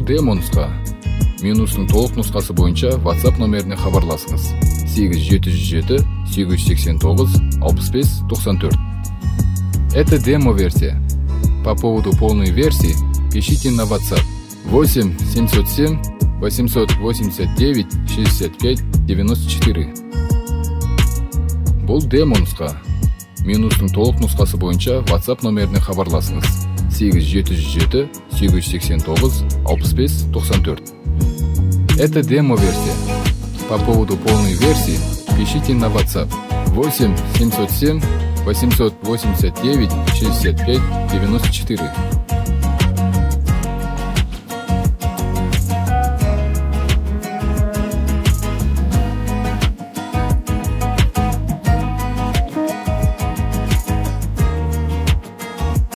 демо нусқа. Менюстун толук нускасы боюнча WhatsApp номерине кабарласыңыз. 8707 889 65 94. Это демо-версия. По поводу полной версии пишите на WhatsApp 8 707 889 65 94. Бул демо нуска. Менюстун толук нускасы боюнча WhatsApp номерине кабарласыңыз. 8707 889 65 94. Это демо-версия. По поводу полной версии пишите на WhatsApp 8 707 889 65 94.